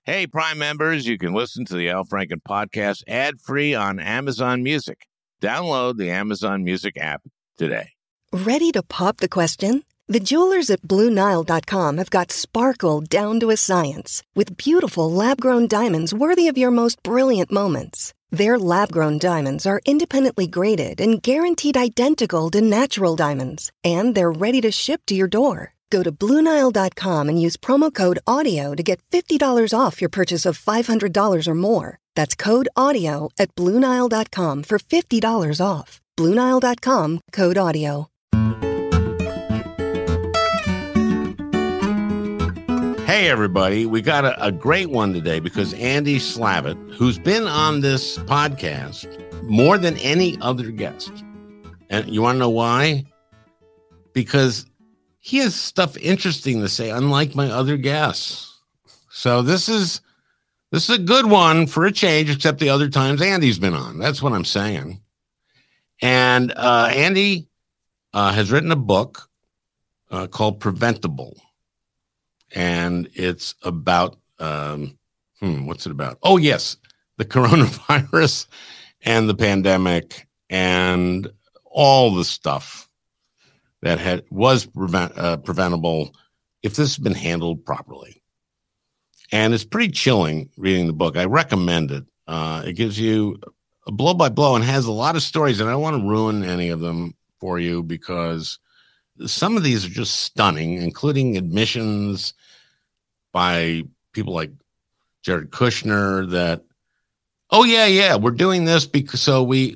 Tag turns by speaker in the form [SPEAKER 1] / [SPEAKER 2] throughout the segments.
[SPEAKER 1] Hey, Prime members, you can listen to the Al Franken podcast ad-free on Amazon Music. Download the Amazon Music app today.
[SPEAKER 2] Ready to pop the question? The jewelers at BlueNile.com have got sparkle down to a science with beautiful lab-grown diamonds worthy of your most brilliant moments. Their lab-grown diamonds are independently graded and guaranteed identical to natural diamonds, and they're ready to ship to your door. Go to BlueNile.com and use promo code AUDIO to get $50 off your purchase of $500 or more. That's code AUDIO at BlueNile.com for $50 off. BlueNile.com, code AUDIO.
[SPEAKER 1] Hey, everybody. We got a great one today because Andy Slavitt, who's been on this podcast more than any other guest. And you want to know why? Because he has stuff interesting to say, unlike my other guests. So this is a good one for a change, except the other times Andy's been on. That's what I'm saying. And Andy has written a book called Preventable. And it's about, what's it about? Oh, yes, the coronavirus and the pandemic and all the stuff that was preventable if this had been handled properly. And it's pretty chilling reading the book. I recommend it. It gives you a blow by blow and has a lot of stories. And I don't want to ruin any of them for you because some of these are just stunning, including admissions by people like Jared Kushner that, oh yeah, we're doing this because so we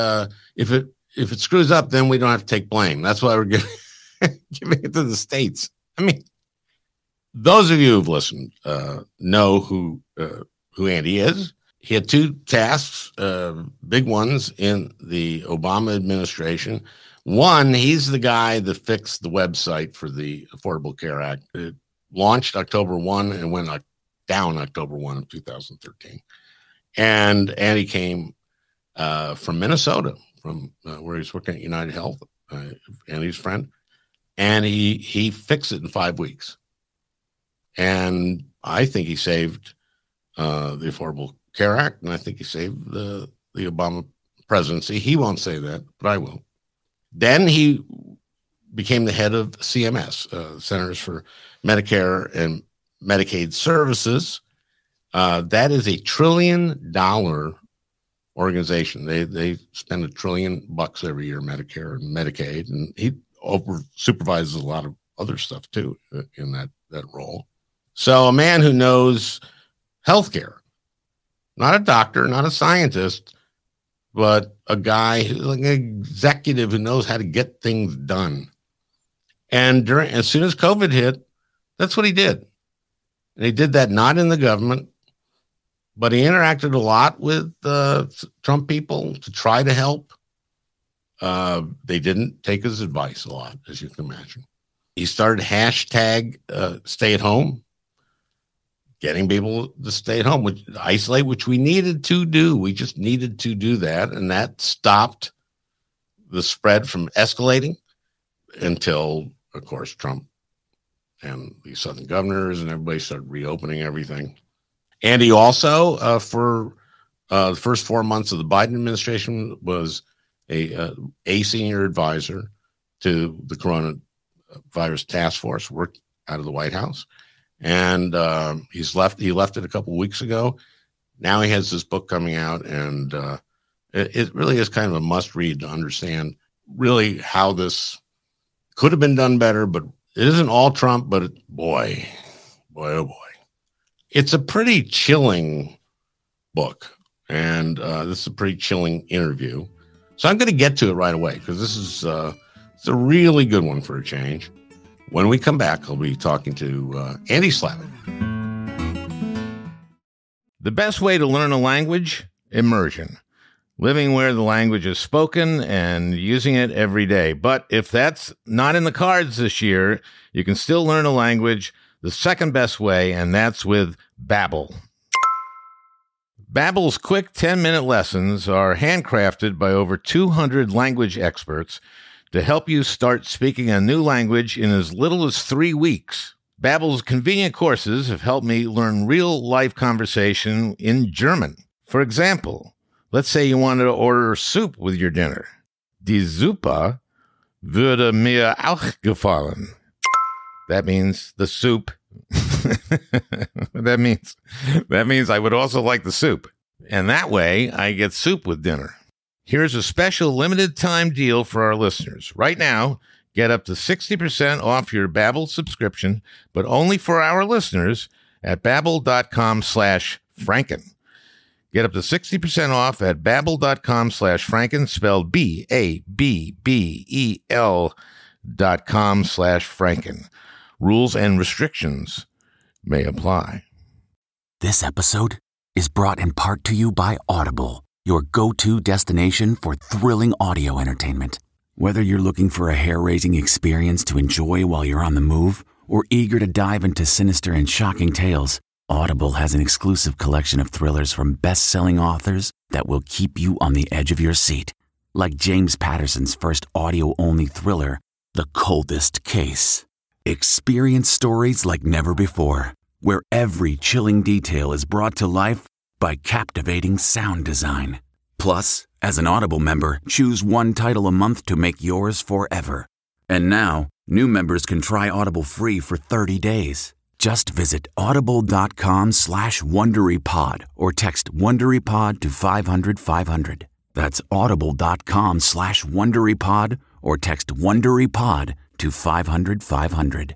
[SPEAKER 1] if it screws up, then we don't have to take blame. That's why we're giving it to the states. I mean, those of you who've listened know who Andy is. He had two tasks, big ones in the Obama administration. One, he's the guy that fixed the website for the Affordable Care Act. It launched October 1 and went down October 1 of 2013. And Andy came from Minnesota, from where he's working at United Health, Andy's friend, and he fixed it in 5 weeks. And I think he saved the Affordable Care Act, and I think he saved the Obama presidency. He won't say that, but I will. Then he became the head of CMS, Centers for Medicare and Medicaid Services. That is a $1 trillion organization. They spend $1 trillion every year, Medicare and Medicaid, and he supervises a lot of other stuff too in that role. So a man who knows healthcare, not a doctor, not a scientist, but a guy who's like an executive who knows how to get things done. And as soon as COVID hit, that's what he did. And he did that not in the government, but he interacted a lot with Trump people to try to help. They didn't take his advice a lot, as you can imagine. He started hashtag stay at home, getting people to stay at home, isolate, which we needed to do. We just needed to do that. And that stopped the spread from escalating until, of course, Trump and the Southern governors and everybody started reopening everything. And he also, for the first 4 months of the Biden administration, was a senior advisor to the coronavirus task force, worked out of the White House. And he left it a couple of weeks ago. Now he has this book coming out, and it really is kind of a must read to understand really how this could have been done better, but it isn't all Trump, but boy, oh boy. It's a pretty chilling book, and this is a pretty chilling interview. So I'm going to get to it right away because this is it's a really good one for a change. When we come back, I'll be talking to Andy Slavitt. The best way to learn a language? Immersion. Living where the language is spoken and using it every day. But if that's not in the cards this year, you can still learn a language the second best way, and that's with Babbel. Babbel's quick 10-minute lessons are handcrafted by over 200 language experts to help you start speaking a new language in as little as 3 weeks. Babbel's convenient courses have helped me learn real-life conversation in German. For example, let's say you wanted to order soup with your dinner. Die Suppe würde mir auch gefallen. That means the soup. That means I would also like the soup. And that way, I get soup with dinner. Here's a special limited time deal for our listeners. Right now, get up to 60% off your Babbel subscription, but only for our listeners at babbel.com/Franken. Get up to 60% off at babbel.com/Franken, spelled BABBEL.com/Franken. Rules and restrictions may apply.
[SPEAKER 3] This episode is brought in part to you by Audible, your go-to destination for thrilling audio entertainment. Whether you're looking for a hair-raising experience to enjoy while you're on the move or eager to dive into sinister and shocking tales, Audible has an exclusive collection of thrillers from best-selling authors that will keep you on the edge of your seat. Like James Patterson's first audio-only thriller, The Coldest Case. Experience stories like never before, where every chilling detail is brought to life by captivating sound design. Plus, as an Audible member, choose one title a month to make yours forever. And now, new members can try Audible free for 30 days. Just visit audible.com/WonderyPod or text WonderyPod to 500-500. That's audible.com/WonderyPod or text WonderyPod to 500-500.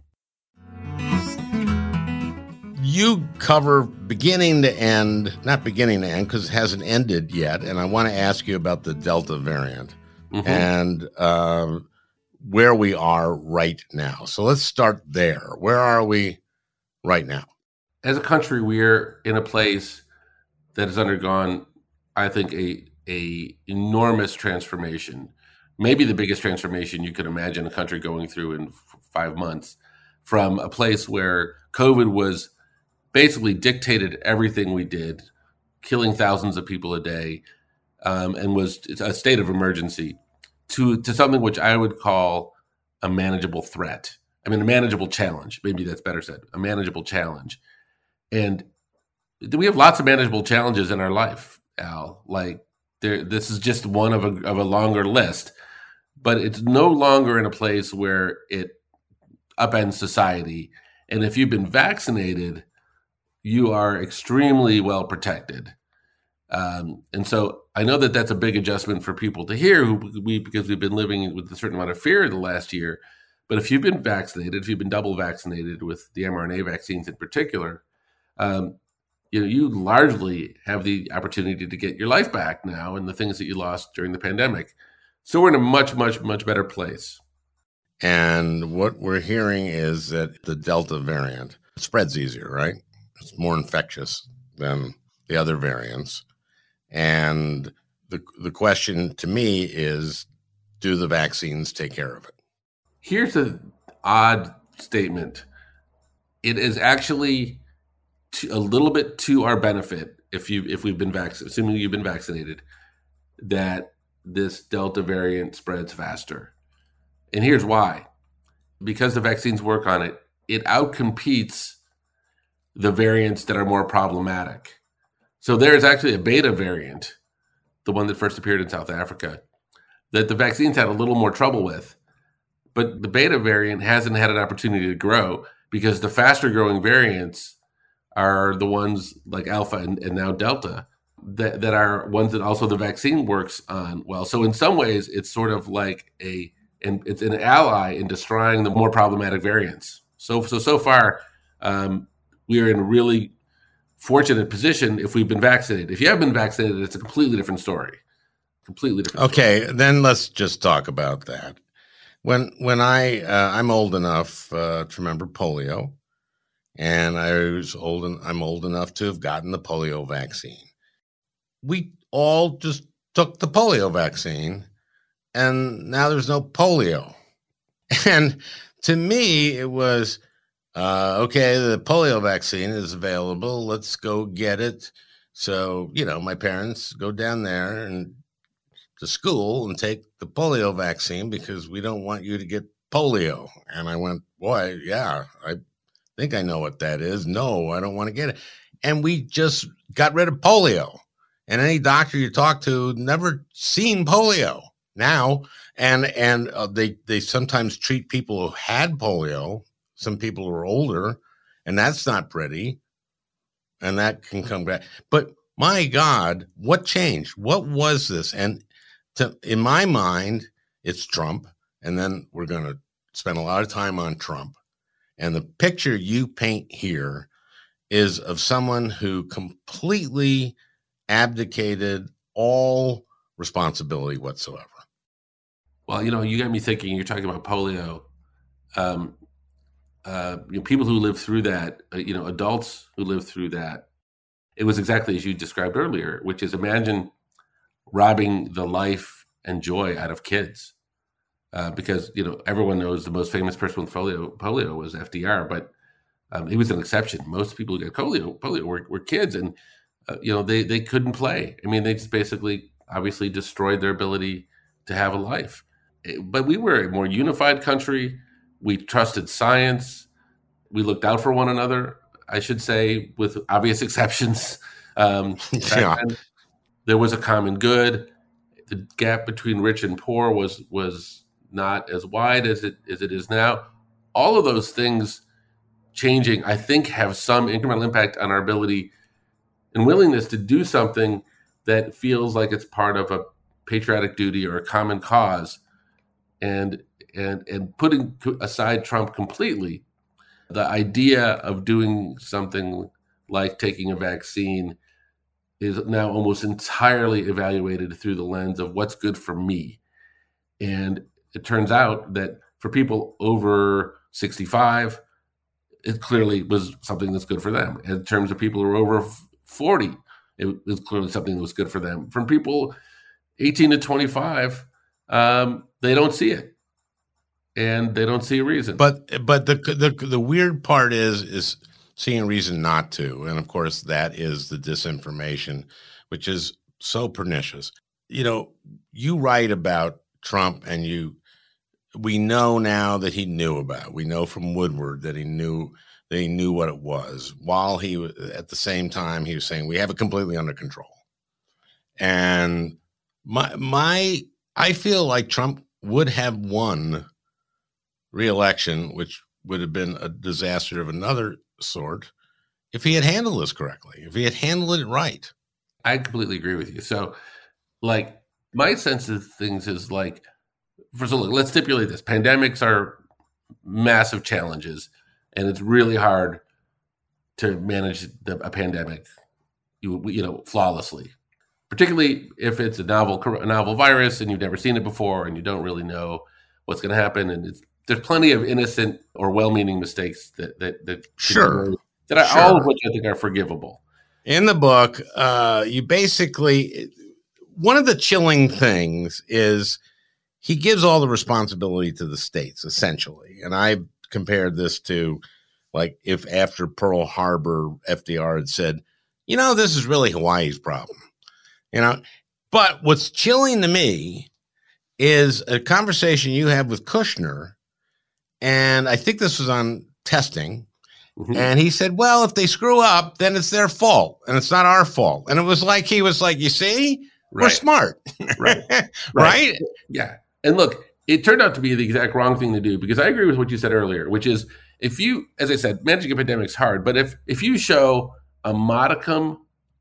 [SPEAKER 1] You cover beginning to end, not beginning to end because it hasn't ended yet, and I want to ask you about the Delta variant and where we are right now. So let's start there. Where are we right now?
[SPEAKER 4] As a country, we're in a place that has undergone, I think, a enormous transformation. Maybe the biggest transformation you could imagine a country going through in 5 months, from a place where COVID was basically dictated everything we did, killing thousands of people a day, and was a state of emergency, to something which I would call a manageable threat. I mean, a manageable challenge. Maybe that's better said, a manageable challenge. And we have lots of manageable challenges in our life, Al. Like, this is just one of a longer list. But it's no longer in a place where it upends society. And if you've been vaccinated, you are extremely well protected. And so I know that that's a big adjustment for people to hear because we've been living with a certain amount of fear the last year. But if you've been vaccinated, if you've been double vaccinated with the mRNA vaccines in particular, you largely have the opportunity to get your life back now and the things that you lost during the pandemic. So we're in a much, much, much better place.
[SPEAKER 1] And what we're hearing is that the Delta variant spreads easier, right? It's more infectious than the other variants. And the question to me is, do the vaccines take care of it?
[SPEAKER 4] Here's an odd statement. It is actually a little bit to our benefit, if we've been vaccinated, assuming you've been vaccinated, that this Delta variant spreads faster. And here's why. Because the vaccines work on it, it outcompetes the variants that are more problematic. So there is actually a beta variant, the one that first appeared in South Africa, that the vaccines had a little more trouble with. But the beta variant hasn't had an opportunity to grow because the faster growing variants are the ones like Alpha and now Delta that are ones that also the vaccine works on well. So in some ways, it's sort of like it's an ally in destroying the more problematic variants. So far, we are in a really fortunate position if we've been vaccinated. If you haven't been vaccinated, it's a completely different story. Completely different.
[SPEAKER 1] Okay, then let's just talk about that. When I'm old enough to remember polio, and I'm old enough to have gotten the polio vaccine. We all just took the polio vaccine, and now there's no polio. And to me, it was, okay, the polio vaccine is available. Let's go get it. So, my parents go down there and to school and take the polio vaccine because we don't want you to get polio. And I went, boy, yeah, I think I know what that is. No, I don't want to get it. And we just got rid of polio. And any doctor you talk to never seen polio now. And they sometimes treat people who had polio, some people who are older, and that's not pretty. And that can come back. But my God, what changed? What was this? And in my mind, it's Trump. And then we're going to spend a lot of time on Trump. And the picture you paint here is of someone who completely abdicated all responsibility whatsoever.
[SPEAKER 4] Well, you got me thinking, you're talking about polio. People who live through that, adults who live through that, it was exactly as you described earlier, which is imagine robbing the life and joy out of kids. Because, everyone knows the most famous person with polio was FDR, but he was an exception. Most people who got polio were kids, and, they couldn't play. I mean, they just basically, obviously destroyed their ability to have a life. But we were a more unified country. We trusted science. We looked out for one another, I should say, with obvious exceptions.
[SPEAKER 1] Yeah.
[SPEAKER 4] There was a common good. The gap between rich and poor was not as wide as it is now. All of those things changing, I think, have some incremental impact on our ability and willingness to do something that feels like it's part of a patriotic duty or a common cause. And putting aside Trump completely, the idea of doing something like taking a vaccine is now almost entirely evaluated through the lens of what's good for me. And it turns out that for people over 65, it clearly was something that's good for them. In terms of people who are over 40, it was clearly something that was good for them. From people 18 to 25, they don't see it, and they don't see a reason.
[SPEAKER 1] But the weird part is seeing a reason not to, and of course that is the disinformation, which is so pernicious. You write about Trump, and we know now that he knew about it. We know from Woodward that he knew what it was. While he was at the same time he was saying we have it completely under control, and I feel like Trump would have won re-election, which would have been a disaster of another sort, if he had handled this correctly, if he had handled it right.
[SPEAKER 4] I completely agree with you. So, my sense of things is first of all, let's stipulate this. Pandemics are massive challenges, and it's really hard to manage a pandemic, flawlessly. Particularly if it's a novel virus and you've never seen it before and you don't really know what's going to happen. And there's plenty of innocent or well-meaning mistakes that
[SPEAKER 1] Sure.
[SPEAKER 4] All of which I think are forgivable.
[SPEAKER 1] In the book, you basically, one of the chilling things is he gives all the responsibility to the states, essentially. And I compared this to if after Pearl Harbor, FDR had said, this is really Hawaii's problem. But what's chilling to me is a conversation you have with Kushner, and I think this was on testing, and he said, well, if they screw up, then it's their fault, and it's not our fault. And it was he was like, you see, we're smart.
[SPEAKER 4] Right.
[SPEAKER 1] Right?
[SPEAKER 4] Yeah. And look, it turned out to be the exact wrong thing to do, because I agree with what you said earlier, which is if you, as I said, managing a pandemic is hard, but if you show a modicum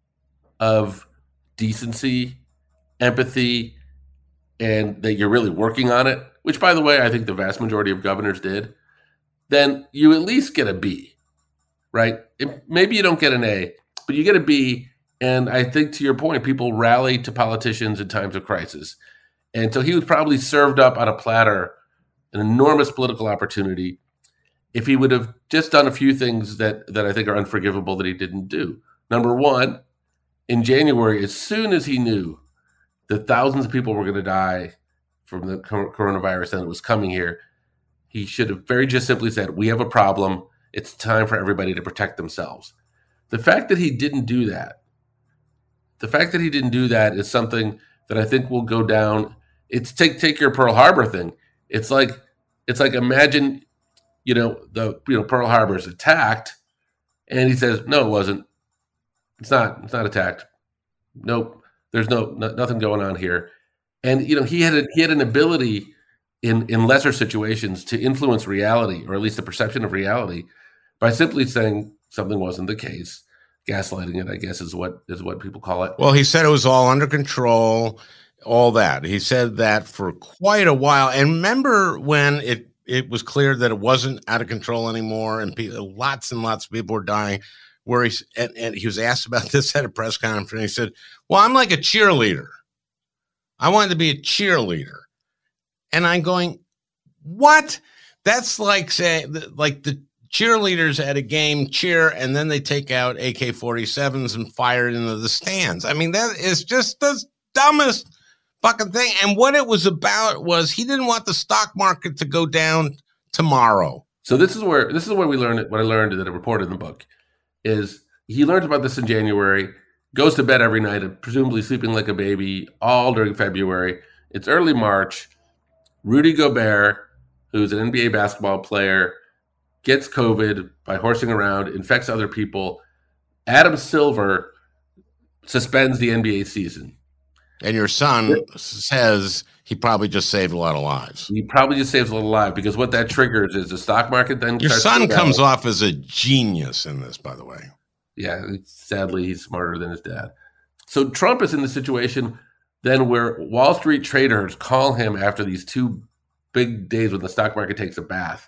[SPEAKER 4] of decency, empathy, and that you're really working on it, which, by the way, I think the vast majority of governors did, then you at least get a B, right? Maybe you don't get an A, but you get a B. And I think, to your point, people rally to politicians in times of crisis. And so he was probably served up on a platter an enormous political opportunity if he would have just done a few things that I think are unforgivable that he didn't do. Number one, in January, as soon as he knew that thousands of people were going to die from the coronavirus and it was coming here, he should have very just simply said, we have a problem. It's time for everybody to protect themselves. The fact that he didn't do that is something that I think will go down. It's take your Pearl Harbor thing. It's like imagine Pearl Harbor is attacked, and he says, no, it wasn't. It's not attacked. Nope. There's nothing going on here. And he had an ability in lesser situations to influence reality, or at least the perception of reality, by simply saying something wasn't the case. Gaslighting it, I guess, is what people call it.
[SPEAKER 1] Well, he said it was all under control, all that. He said that for quite a while. And remember when it was clear that it wasn't out of control anymore, and lots and lots of people were dying, where he was asked about this at a press conference, and he said, well, I'm like a cheerleader. I wanted to be a cheerleader. And I'm going, what? That's like saying, like the cheerleaders at a game cheer, and then they take out AK-47s and fire it into the stands. I mean, that is just the dumbest fucking thing. And what it was about was he didn't want the stock market to go down tomorrow.
[SPEAKER 4] So this is where we learned what I learned that I reported in the book is he learns about this in January, goes to bed every night, presumably sleeping like a baby all during February. It's early March. Rudy Gobert, who's an NBA basketball player, gets COVID by horsing around, infects other people. Adam Silver suspends the NBA season.
[SPEAKER 1] And your son says he probably just saved a lot of lives.
[SPEAKER 4] He probably just saves a lot of lives, because what that triggers is the stock market then.
[SPEAKER 1] Your son comes off as a genius in this, by the way.
[SPEAKER 4] Yeah, sadly, he's smarter than his dad. So Trump is in the situation then where Wall Street traders call him after these two big days when the stock market takes a bath.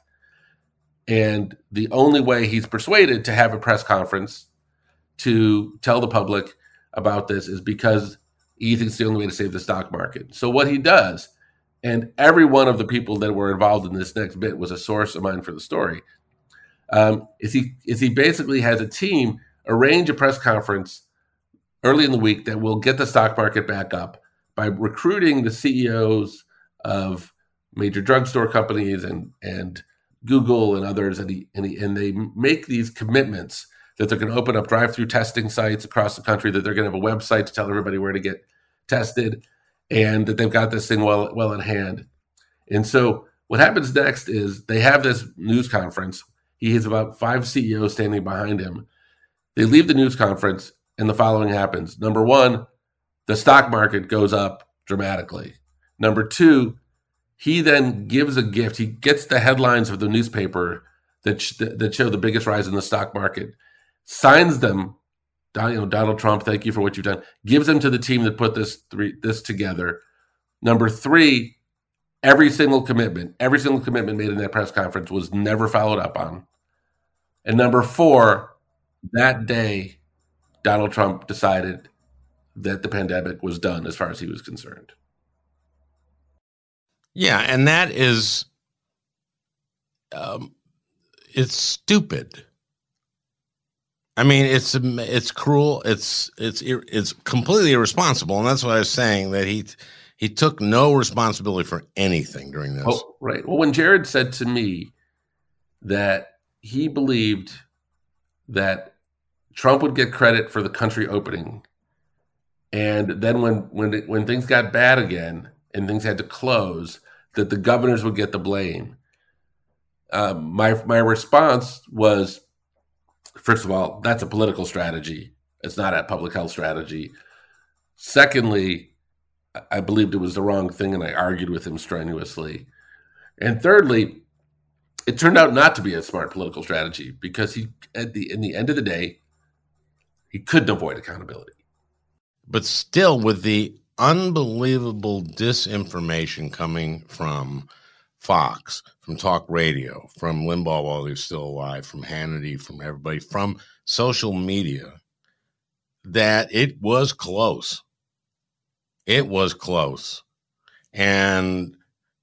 [SPEAKER 4] And the only way he's persuaded to have a press conference to tell the public about this is because he thinks it's the only way to save the stock market. So what he does, and every one of the people that were involved in this next bit was a source of mine for the story, is he basically has a team arrange a press conference early in the week that will get the stock market back up by recruiting the CEOs of major drugstore companies and Google and others, and they make these commitments that they're going to open up drive-through testing sites across the country, that they're going to have a website to tell everybody where to get tested, and that they've got this thing well in hand. And so what happens next is they have this news conference. He has about 5 CEOs standing behind him. They leave the news conference, and the following happens. Number one, the stock market goes up dramatically. Number two, he then gives a gift. He gets the headlines of the newspaper that show the biggest rise in the stock market, signs them. Donald Trump, thank you for what you've done. Gives them to the team that put this together. Number three, every single commitment made in that press conference was never followed up on. And number four, that day, Donald Trump decided that the pandemic was done as far as he was concerned.
[SPEAKER 1] Yeah, and that is, it's stupid. I mean, it's cruel. It's completely irresponsible, and that's what I was saying, that he took no responsibility for anything during this.
[SPEAKER 4] Oh, right. Well, when Jared said to me that he believed that Trump would get credit for the country opening, and then when things got bad again and things had to close, that the governors would get the blame. My response was, first of all, that's a political strategy. It's not a public health strategy. Secondly, I believed it was the wrong thing, and I argued with him strenuously. And thirdly, it turned out not to be a smart political strategy, because in the end of the day, he couldn't avoid accountability.
[SPEAKER 1] But still, with the unbelievable disinformation coming from Fox, from talk radio, from Limbaugh while he was still alive, from Hannity, from everybody, from social media, that it was close. It was close. And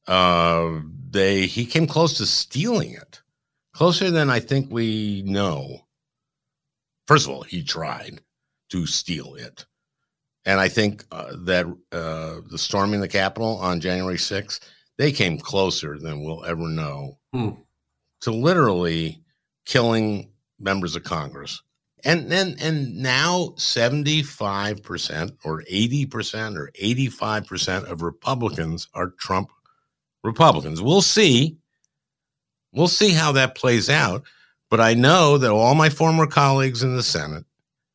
[SPEAKER 1] he came close to stealing it. Closer than I think we know. First of all, he tried to steal it. And I think that the storming the Capitol on January 6th, they came closer than we'll ever know to literally killing members of Congress. And now 75% or 80% or 85% of Republicans are Trump Republicans. We'll see. We'll see how that plays out. But I know that all my former colleagues in the Senate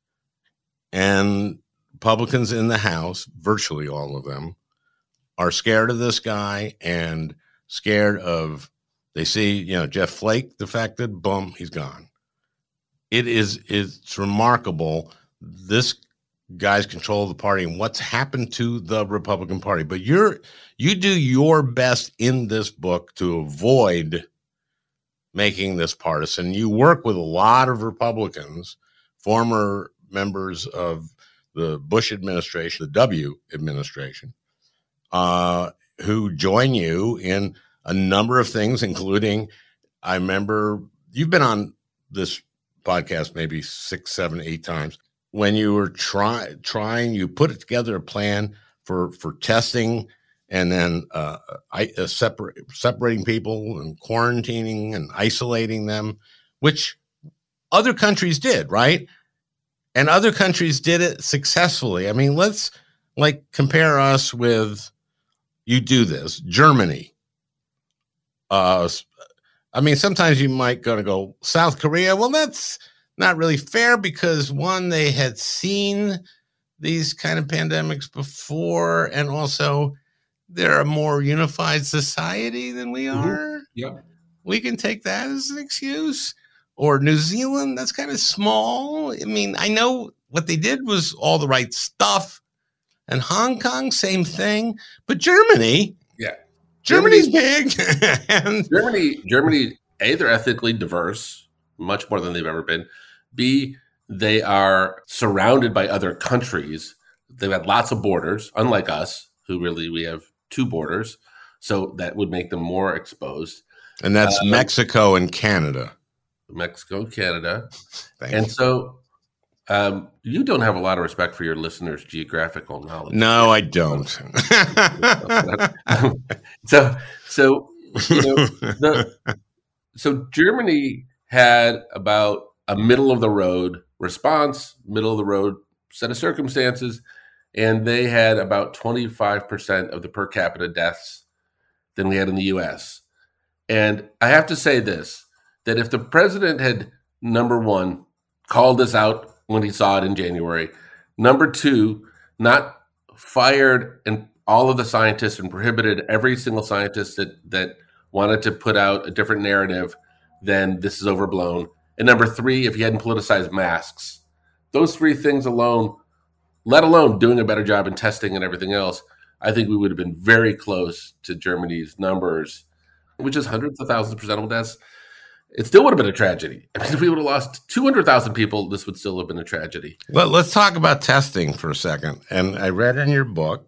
[SPEAKER 1] and Republicans in the House, virtually all of them, are scared of this guy and scared of, they see, Jeff Flake defected, boom, he's gone. It's remarkable, this guy's control of the party and what's happened to the Republican Party. But you do your best in this book to avoid making this partisan. You work with a lot of Republicans, former members of the Bush administration, the W administration, who join you in a number of things, including, I remember you've been on this podcast maybe 6, 7, 8 times. When you were trying, you put together a plan for testing and then separating people and quarantining and isolating them, which other countries did, right? And other countries did it successfully. I mean, let's compare us with, you do this, Germany. I mean, sometimes you might go South Korea. Well, that's not really fair because one, they had seen these kind of pandemics before, and also they're a more unified society than we are.
[SPEAKER 4] Yep.
[SPEAKER 1] We can take that as an excuse. Or New Zealand, that's kind of small. I mean, I know what they did was all the right stuff. And Hong Kong, same thing. But Germany, Germany's big. And
[SPEAKER 4] Germany, A, they're ethnically diverse, much more than they've ever been. B, they are surrounded by other countries. They've had lots of borders, unlike us, we have 2 borders. So that would make them more exposed.
[SPEAKER 1] And that's Mexico and Canada.
[SPEAKER 4] Mexico, Canada.
[SPEAKER 1] Thank
[SPEAKER 4] and
[SPEAKER 1] you.
[SPEAKER 4] So you don't have a lot of respect for your listeners' geographical knowledge.
[SPEAKER 1] No, I don't.
[SPEAKER 4] So Germany had about a middle of the road response, middle of the road set of circumstances, and they had about 25% of the per capita deaths than we had in the U.S. And I have to say this, that if the president had, number one, called this out when he saw it in January, number two, not fired and all of the scientists and prohibited every single scientist that wanted to put out a different narrative than this is overblown, and number three, if he hadn't politicized masks, those 3 things alone, let alone doing a better job in testing and everything else, I think we would have been very close to Germany's numbers, which is hundreds of thousands of preventable deaths. It still would have been a tragedy. I mean, if we would have lost 200,000 people, this would still have been a tragedy.
[SPEAKER 1] Well, let's talk about testing for a second. And I read in your book,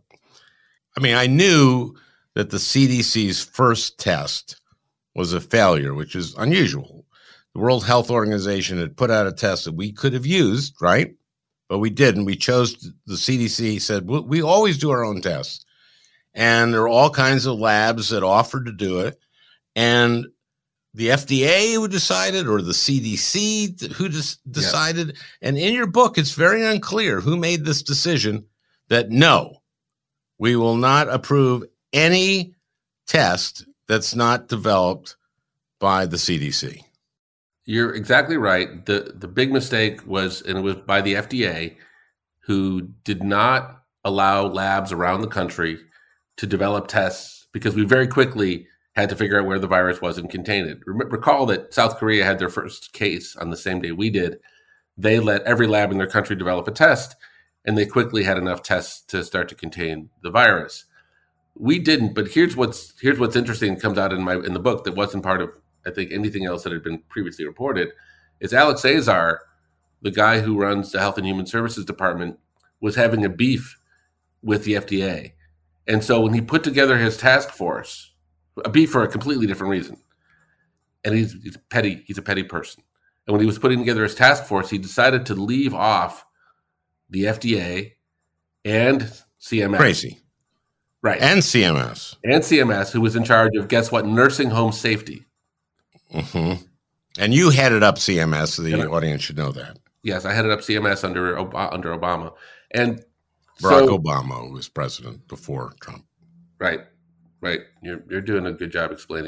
[SPEAKER 1] I mean, I knew that the CDC's first test was a failure, which is unusual. The World Health Organization had put out a test that we could have used, right? But we didn't. We chose, the CDC said, we always do our own tests. And there are all kinds of labs that offered to do it. And the FDA who decided, or the CDC who decided. Yes. And in your book, it's very unclear who made this decision that no, we will not approve any test that's not developed by the CDC.
[SPEAKER 4] You're exactly right. The big mistake was, and it was by the FDA, who did not allow labs around the country to develop tests because we very quickly had to figure out where the virus was and contain it. Recall that South Korea had their first case on the same day we did. They let every lab in their country develop a test, and they quickly had enough tests to start to contain the virus. We didn't, but here's what's interesting that comes out in the book that wasn't part of, I think, anything else that had been previously reported, is Alex Azar, the guy who runs the Health and Human Services Department, was having a beef with the FDA. And so when he put together his task force, a beef for a completely different reason, and he's a petty person. And when he was putting together his task force, he decided to leave off the FDA and CMS.
[SPEAKER 1] Crazy.
[SPEAKER 4] Right.
[SPEAKER 1] And CMS.
[SPEAKER 4] And CMS, who was in charge of, guess what, nursing home safety.
[SPEAKER 1] Mm-hmm. And you headed up CMS, so the audience should know that.
[SPEAKER 4] Yes, I headed up CMS under Obama. And
[SPEAKER 1] Barack Obama was president before Trump.
[SPEAKER 4] Right. You're doing a good job explaining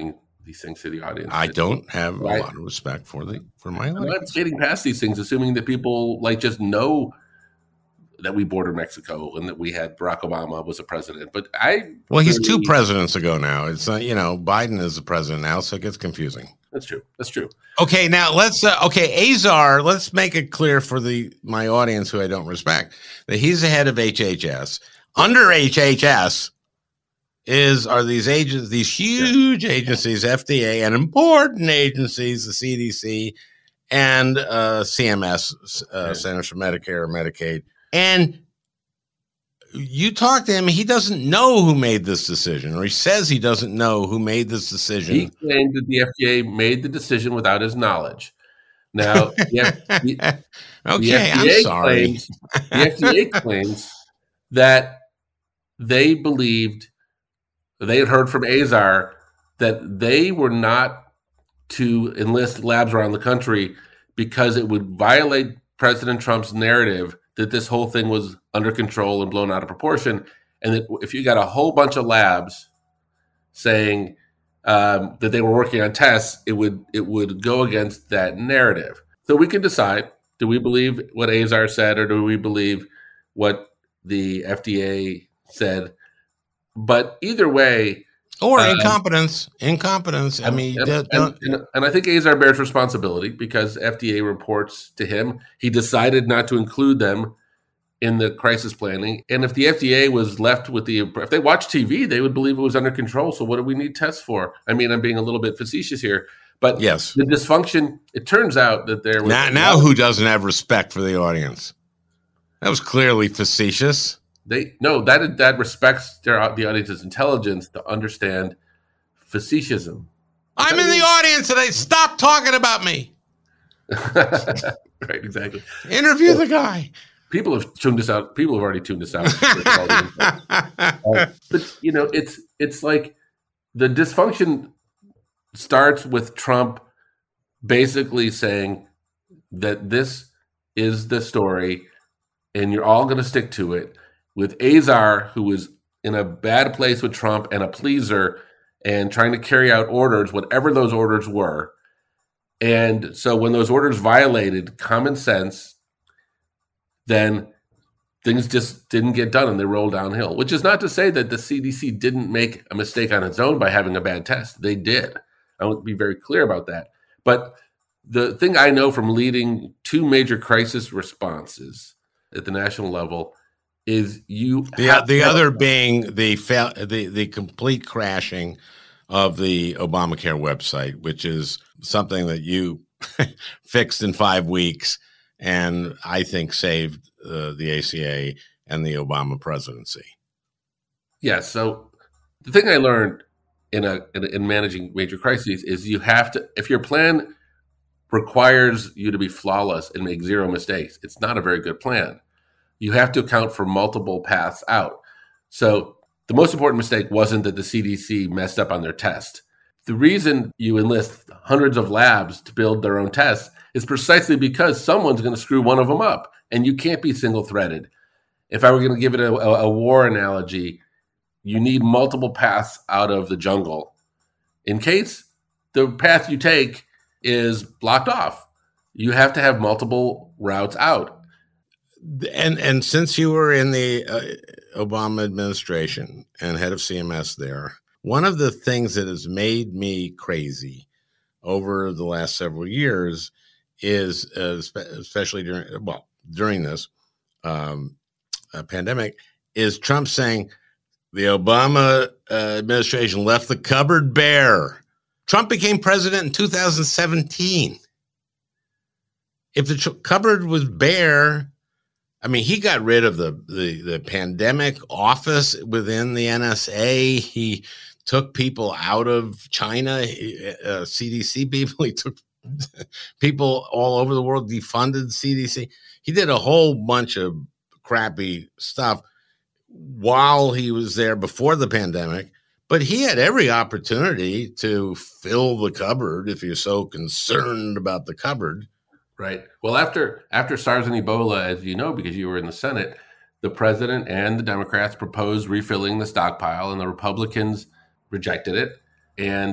[SPEAKER 4] these things to the audience.
[SPEAKER 1] I don't have a
[SPEAKER 4] Right.
[SPEAKER 1] lot of respect for my
[SPEAKER 4] I'm not
[SPEAKER 1] audience.
[SPEAKER 4] skating past these things, assuming that people just know that we border Mexico and that we had Barack Obama was a president. But
[SPEAKER 1] he's two presidents ago now. It's Biden is the president now, so it gets confusing.
[SPEAKER 4] That's true.
[SPEAKER 1] Okay, now let's Azar. Let's make it clear for my audience who I don't respect that he's the head of HHS. Under HHS are these huge agencies, FDA, and important agencies, the CDC and CMS, Centers for Medicare and Medicaid. And you talk to him, he doesn't know who made this decision, or he says he doesn't know who made this decision.
[SPEAKER 4] He claimed that the FDA made the decision without his knowledge. Now, the FDA claims that they believed, they had heard from Azar that they were not to enlist labs around the country because it would violate President Trump's narrative that this whole thing was under control and blown out of proportion. And that if you got a whole bunch of labs saying that they were working on tests, it would go against that narrative. So we can decide, do we believe what Azar said or do we believe what the FDA said? But either way...
[SPEAKER 1] Or incompetence. I mean...
[SPEAKER 4] And I think Azar bears responsibility because FDA reports to him. He decided not to include them in the crisis planning. And if the FDA was left with if they watched TV, they would believe it was under control. So what do we need tests for? I mean, I'm being a little bit facetious here. But
[SPEAKER 1] yes,
[SPEAKER 4] the dysfunction, it turns out that there was...
[SPEAKER 1] Now who doesn't have respect for the audience? That was clearly facetious.
[SPEAKER 4] That respects the audience's intelligence to understand faceticism.
[SPEAKER 1] I'm in the audience and stop talking about me.
[SPEAKER 4] Right, exactly.
[SPEAKER 1] Interview the guy.
[SPEAKER 4] People have tuned this out. People have already tuned this out. But it's like the dysfunction starts with Trump basically saying that this is the story and you're all going to stick to it, with Azar, who was in a bad place with Trump and a pleaser and trying to carry out orders, whatever those orders were. And so when those orders violated common sense, then things just didn't get done and they rolled downhill, which is not to say that the CDC didn't make a mistake on its own by having a bad test. They did. I want to be very clear about that. But the thing I know from leading two major crisis responses at the national level is
[SPEAKER 1] the other being the complete crashing of the Obamacare website, which is something that you fixed in 5 weeks and I think saved the ACA and the Obama presidency.
[SPEAKER 4] Yeah. So the thing I learned in managing major crises is you have to, if your plan requires you to be flawless and make zero mistakes, it's not a very good plan. You have to account for multiple paths out. So the most important mistake wasn't that the CDC messed up on their test. The reason you enlist hundreds of labs to build their own tests is precisely because someone's going to screw one of them up, and you can't be single-threaded. If I were going to give it a war analogy, you need multiple paths out of the jungle in case the path you take is blocked off. You have to have multiple routes out.
[SPEAKER 1] And since you were in the Obama administration and head of CMS there, one of the things that has made me crazy over the last several years is, especially during this pandemic, is Trump saying the Obama administration left the cupboard bare. Trump became president in 2017. If the cupboard was bare, I mean, he got rid of the pandemic office within the NSA. He took people out of China, CDC people. He took people all over the world, defunded CDC. He did a whole bunch of crappy stuff while he was there before the pandemic. But he had every opportunity to fill the cupboard if you're so concerned about the cupboard.
[SPEAKER 4] Right. Well, after SARS and Ebola, as you know, because you were in the Senate, the president and the Democrats proposed refilling the stockpile, and the Republicans rejected it. And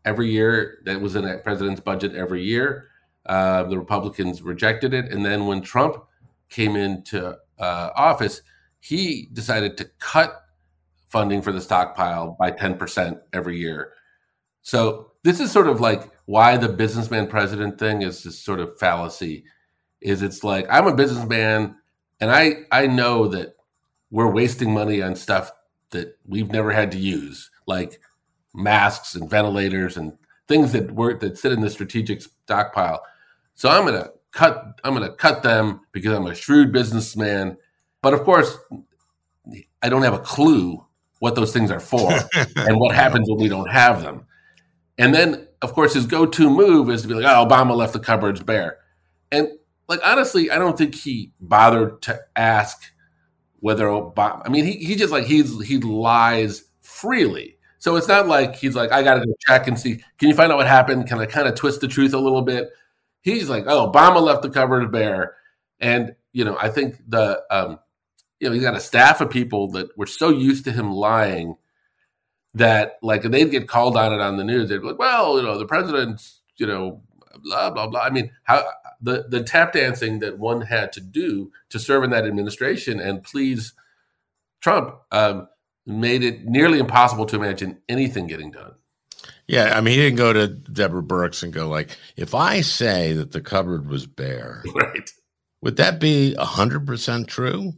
[SPEAKER 4] every year. That was in the president's budget every year. The Republicans rejected it. And then when Trump came into office, he decided to cut funding for the stockpile by 10% every year. So this is sort of like why the businessman president thing is this sort of fallacy. Is it's like, I'm a businessman and I know that we're wasting money on stuff that we've never had to use, like masks and ventilators and things that sit in the strategic stockpile. So I'm gonna cut them because I'm a shrewd businessman. But of course, I don't have a clue what those things are for and what happens when we don't have them. And then, of course, his go-to move is to be like, oh, Obama left the cupboards bare. And like, honestly, I don't think he bothered to ask whether Obama, I mean, he just like, he lies freely. So it's not like he's like, I got to go check and see, can you find out what happened? Can I kind of twist the truth a little bit? He's like, oh, Obama left the cupboards bare. And, I think he's got a staff of people that were so used to him lying that like they'd get called on it on the news. They'd be like, well, the president's, blah, blah, blah. I mean, how the tap dancing that one had to do to serve in that administration and please Trump made it nearly impossible to imagine anything getting done.
[SPEAKER 1] Yeah, I mean, he didn't go to Deborah Birx and go like, if I say that the cupboard was bare,
[SPEAKER 4] right,
[SPEAKER 1] would that be 100% true?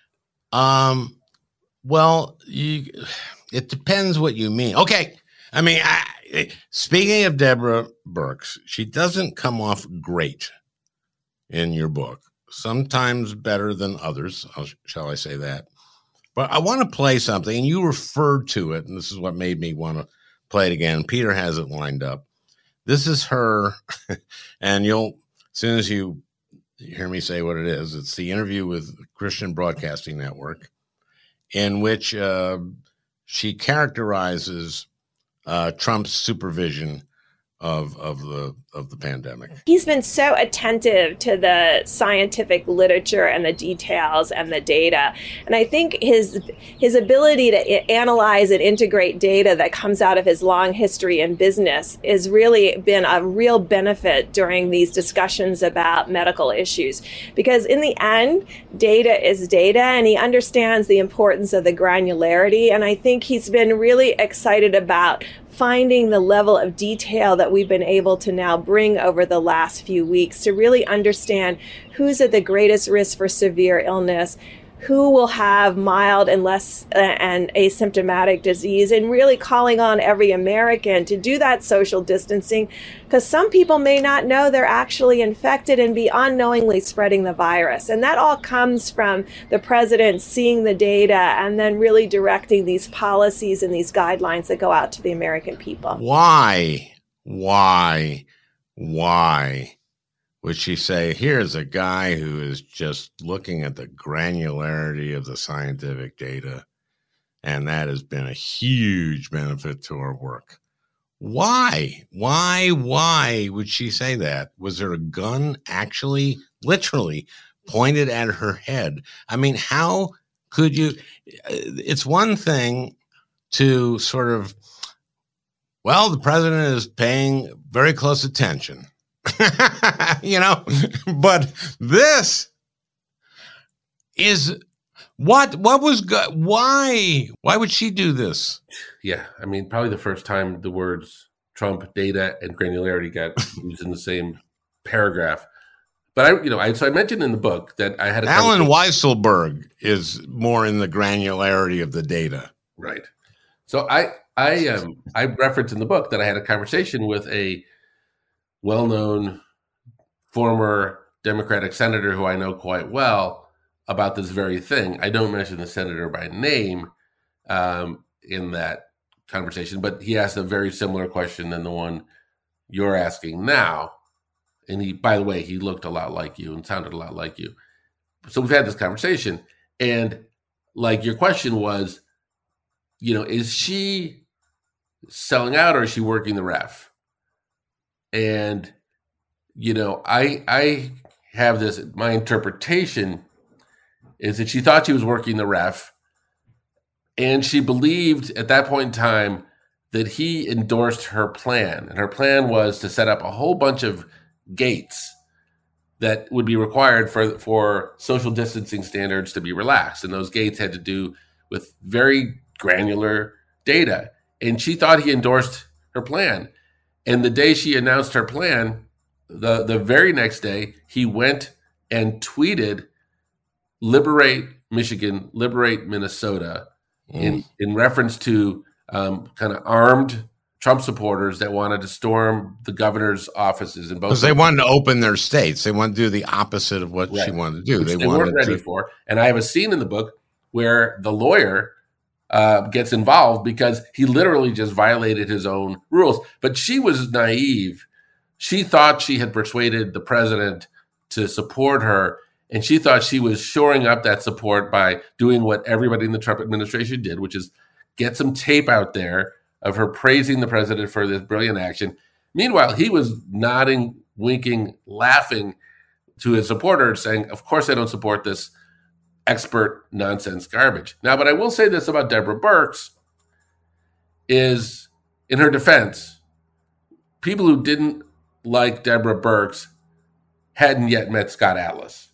[SPEAKER 1] Well, it depends what you mean. Okay, I mean, speaking of Deborah Birx, she doesn't come off great in your book. Sometimes better than others, shall I say that? But I want to play something, and you referred to it, and this is what made me want to play it again. Peter has it lined up. This is her, and as soon as you hear me say what it is, it's the interview with Christian Broadcasting Network, in which she characterizes Trump's supervision of the pandemic.
[SPEAKER 5] He's been so attentive to the scientific literature and the details and the data. And I think his ability to analyze and integrate data that comes out of his long history in business has really been a real benefit during these discussions about medical issues. Because in the end, data is data, and he understands the importance of the granularity. And I think he's been really excited about finding the level of detail that we've been able to now bring over the last few weeks to really understand who's at the greatest risk for severe illness, who will have mild and less and asymptomatic disease, and really calling on every American to do that social distancing, because some people may not know they're actually infected and be unknowingly spreading the virus. And that all comes from the president seeing the data and then really directing these policies and these guidelines that go out to the American people.
[SPEAKER 1] Why would she say, here's a guy who is just looking at the granularity of the scientific data, and that has been a huge benefit to our work? Why would she say that? Was there a gun actually, literally, pointed at her head? I mean, how could you? It's one thing to sort of, well, the president is paying very close attention. But this is what was good. Why would she do this?
[SPEAKER 4] Yeah, I mean, probably the first time the words Trump, data, and granularity got used in the same paragraph. But I mentioned in the book that I had
[SPEAKER 1] Alan Weisselberg is more in the granularity of the data,
[SPEAKER 4] right? So I referenced in the book that I had a conversation with a well-known former Democratic senator who I know quite well about this very thing. I don't mention the senator by name in that conversation, but he asked a very similar question than the one you're asking now. And he, by the way, he looked a lot like you and sounded a lot like you. So we've had this conversation, and like your question was, is she selling out or is she working the ref? And, I have this, my interpretation is that she thought she was working the ref, and she believed at that point in time that he endorsed her plan. And her plan was to set up a whole bunch of gates that would be required for social distancing standards to be relaxed. And those gates had to do with very granular data. And she thought he endorsed her plan. And the day she announced her plan, the very next day, he went and tweeted, "Liberate Michigan, liberate Minnesota," in reference to kind of armed Trump supporters that wanted to storm the governor's offices in both.
[SPEAKER 1] Because they wanted to open their states. They wanted to do the opposite of what she wanted to do.
[SPEAKER 4] They weren't ready for. And I have a scene in the book where the lawyer gets involved because he literally just violated his own rules. But she was naive. She thought she had persuaded the president to support her, and she thought she was shoring up that support by doing what everybody in the Trump administration did, which is get some tape out there of her praising the president for this brilliant action. Meanwhile, he was nodding, winking, laughing to his supporters, saying, "Of course I don't support this expert nonsense garbage." Now, but I will say this about Deborah Birx is, in her defense, people who didn't like Deborah Birx hadn't yet met Scott Atlas.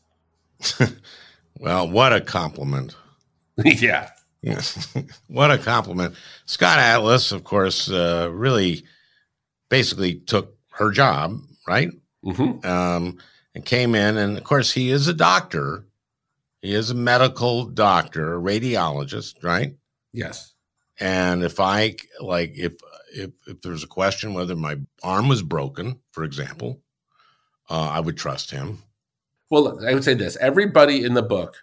[SPEAKER 1] Well, what a compliment.
[SPEAKER 4] Yeah.
[SPEAKER 1] What a compliment. Scott Atlas, of course, really basically took her job, right? And came in, and of course, he is a doctor. He is a medical doctor, a radiologist, right?
[SPEAKER 4] Yes.
[SPEAKER 1] And if there's a question whether my arm was broken, for example, I would trust him.
[SPEAKER 4] Well, I would say this. Everybody in the book,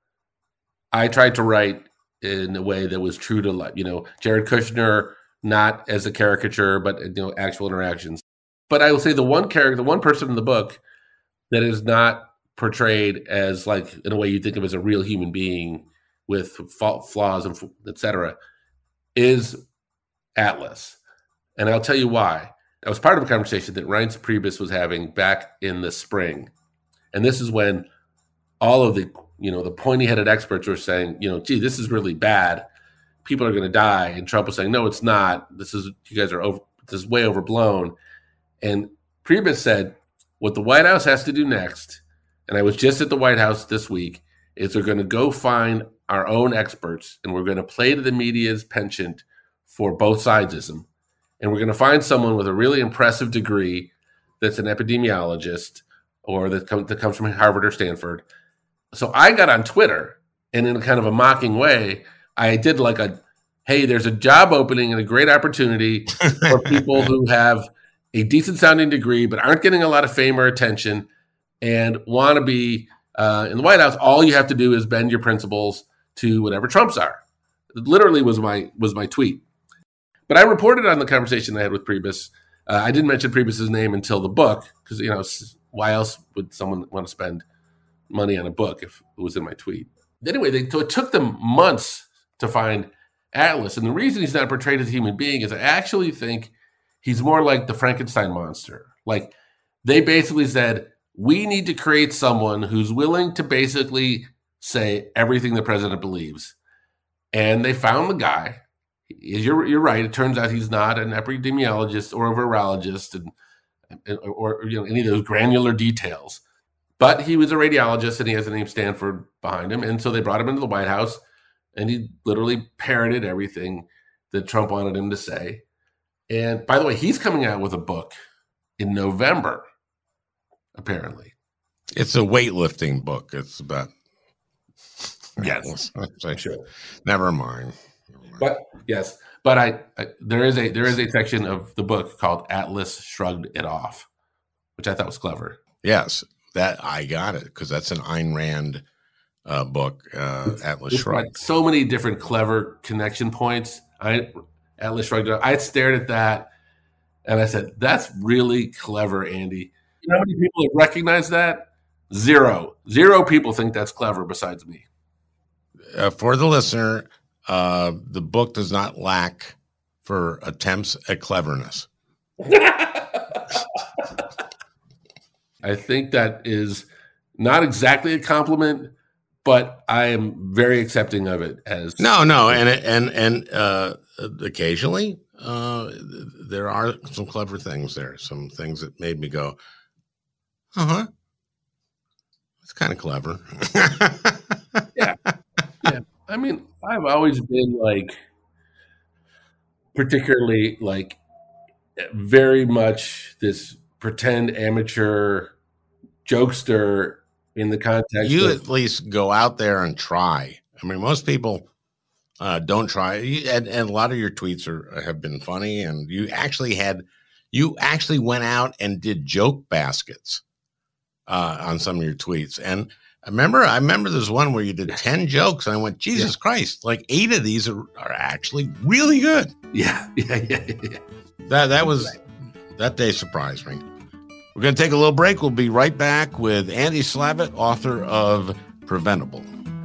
[SPEAKER 4] I tried to write in a way that was true to life. Jared Kushner, not as a caricature, but actual interactions. But I will say the one person in the book that is not portrayed as in a way you think of as a real human being with flaws and etc., is Atlas. And I'll tell you why. That was part of a conversation that Reince Priebus was having back in the spring. And this is when all of the pointy-headed experts were saying, gee, this is really bad. People are going to die. And Trump was saying, no, it's not. This is way overblown. And Priebus said, what the White House has to do next, and I was just at the White House this week, is we're going to go find our own experts, and we're going to play to the media's penchant for both sidesism. And we're going to find someone with a really impressive degree that's an epidemiologist or that comes from Harvard or Stanford. So I got on Twitter, and in a kind of a mocking way, I did hey, there's a job opening and a great opportunity for people who have a decent sounding degree but aren't getting a lot of fame or attention and want to be in the White House. All you have to do is bend your principles to whatever Trump's are. It literally was my tweet. But I reported on the conversation I had with Priebus. I didn't mention Priebus's name until the book because, why else would someone want to spend money on a book if it was in my tweet? Anyway, so it took them months to find Atlas. And the reason he's not portrayed as a human being is I actually think he's more like the Frankenstein monster. They basically said, we need to create someone who's willing to basically say everything the president believes. And they found the guy. You're right. It turns out he's not an epidemiologist or a virologist or any of those granular details. But he was a radiologist, and he has the name Stanford behind him. And so they brought him into the White House, and he literally parroted everything that Trump wanted him to say. And by the way, he's coming out with a book in November, apparently.
[SPEAKER 1] It's a weightlifting book. It's about...
[SPEAKER 4] Yes.
[SPEAKER 1] Sure. Never mind.
[SPEAKER 4] But yes, but there is a section of the book called Atlas Shrugged It Off, which I thought was clever.
[SPEAKER 1] Yes, that I got it because that's an Ayn Rand book, Atlas Shrugged.
[SPEAKER 4] So many different clever connection points. Atlas Shrugged It Off. I stared at that and I said, "That's really clever, Andy." You know how many people have recognized that? Zero people think that's clever besides me.
[SPEAKER 1] For the listener. The book does not lack for attempts at cleverness.
[SPEAKER 4] I think that is not exactly a compliment, but I am very accepting of it as
[SPEAKER 1] no, and occasionally there are some clever things there, some things that made me go, it's kind of clever.
[SPEAKER 4] Yeah. I mean, I've always been like, particularly like, very much this pretend amateur jokester in the context.
[SPEAKER 1] You at least go out there and try. I mean, most people don't try, and a lot of your tweets have been funny, and you actually went out and did joke baskets on some of your tweets. And I remember there's one where you did 10 jokes, and I went, Jesus Christ, like 8 of these are actually really good.
[SPEAKER 4] Yeah.
[SPEAKER 1] That day surprised me. We're going to take a little break. We'll be right back with Andy Slavitt, author of Preventable.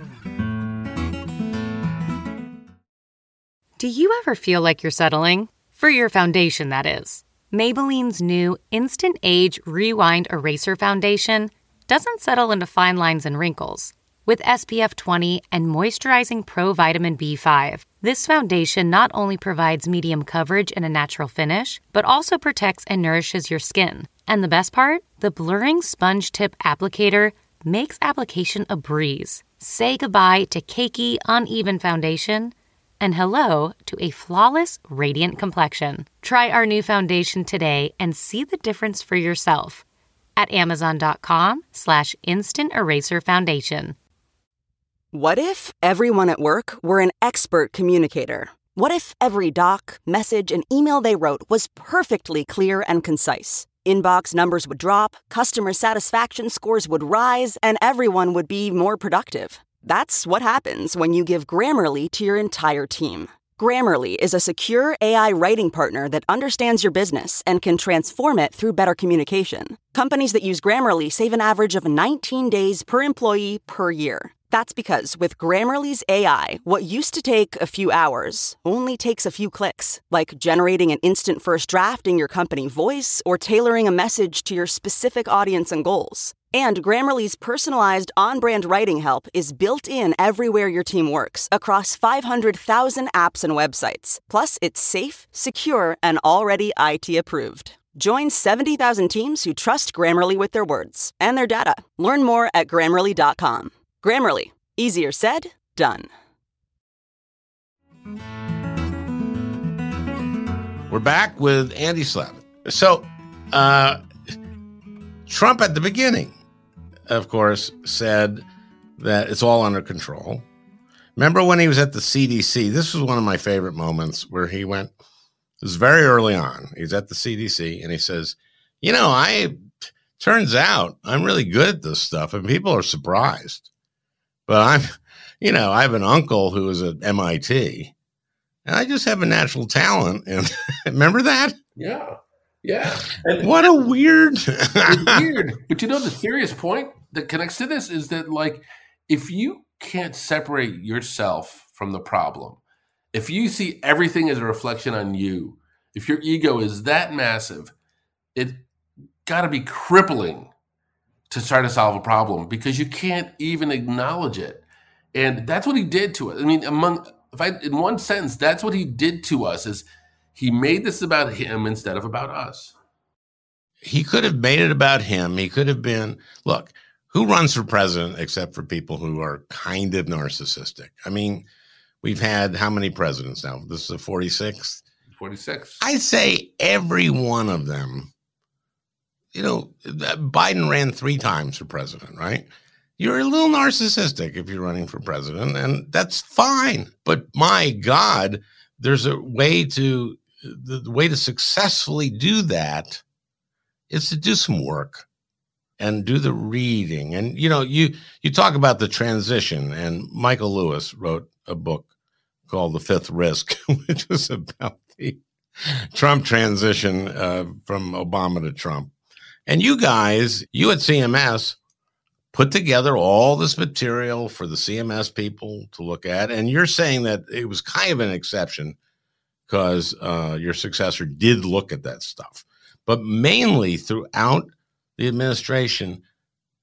[SPEAKER 6] Do you ever feel like you're settling? For your foundation, that is. Maybelline's new Instant Age Rewind Eraser Foundation doesn't settle into fine lines and wrinkles. With SPF 20 and moisturizing Pro Vitamin B5, this foundation not only provides medium coverage and a natural finish, but also protects and nourishes your skin. And the best part? The blurring sponge tip applicator makes application a breeze. Say goodbye to cakey, uneven foundation and hello to a flawless, radiant complexion. Try our new foundation today and see the difference for yourself at Amazon.com/Instant Eraser Foundation.
[SPEAKER 7] What if everyone at work were an expert communicator? What if every doc, message, and email they wrote was perfectly clear and concise? Inbox numbers would drop, customer satisfaction scores would rise, and everyone would be more productive. That's what happens when you give Grammarly to your entire team. Grammarly is a secure AI writing partner that understands your business and can transform it through better communication. Companies that use Grammarly save an average of 19 days per employee per year. That's because with Grammarly's AI, what used to take a few hours only takes a few clicks, like generating an instant first draft in your company voice or tailoring a message to your specific audience and goals. And Grammarly's personalized on-brand writing help is built in everywhere your team works, across 500,000 apps and websites. Plus, it's safe, secure, and already IT approved. Join 70,000 teams who trust Grammarly with their words and their data. Learn more at Grammarly.com. Grammarly. Easier said, done.
[SPEAKER 1] We're back with Andy Slavitt. So, Trump at the beginning, of course, said that it's all under control. Remember when he was at the CDC? This was one of my favorite moments where he went, it was very early on. He's at the CDC and he says, turns out I'm really good at this stuff and people are surprised. But I have an uncle who was at MIT and I just have a natural talent. And remember that?
[SPEAKER 4] Yeah. And
[SPEAKER 1] what a weird.
[SPEAKER 4] It's weird. But the serious point that connects to this is that, like, if you can't separate yourself from the problem, if you see everything as a reflection on you, if your ego is that massive, it got to be crippling to try to solve a problem because you can't even acknowledge it. And that's what he did to us. I mean, in one sentence, that's what he did to us is he made this about him instead of about us.
[SPEAKER 1] He could have made it about him. He could have been, look, who runs for president except for people who are kind of narcissistic? I mean, we've had how many presidents now? This is the 46th?
[SPEAKER 4] 46.
[SPEAKER 1] I say every one of them. Biden ran 3 times for president, right? You're a little narcissistic if you're running for president, and that's fine. But my God, there's a way the way to successfully do that is to do some work and do the reading. And, you talk about the transition, and Michael Lewis wrote a book called The Fifth Risk, which was about the Trump transition from Obama to Trump. And you guys, you at CMS, put together all this material for the CMS people to look at. And you're saying that it was kind of an exception because your successor did look at that stuff. But mainly throughout the administration,